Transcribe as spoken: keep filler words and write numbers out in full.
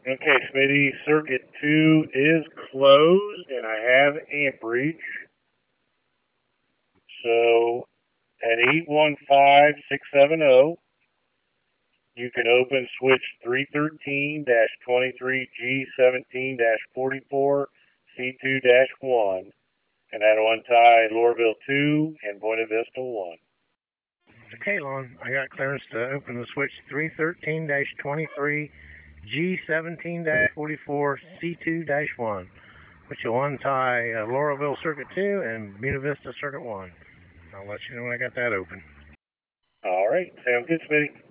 Okay, Smitty, circuit two is closed, and I have amperage. So at eight one five six seven zero, you can open switch three thirteen twenty-three G seventeen forty-four C two one, and that'll untie Lorville two and Buena Vista one. Okay, Lon, I got clearance to open the switch three thirteen twenty-three G seventeen forty-four C two one, which will untie uh, Lauraville Circuit two and Buena Vista Circuit one. I'll let you know when I got that open. All right, sounds good, Smitty.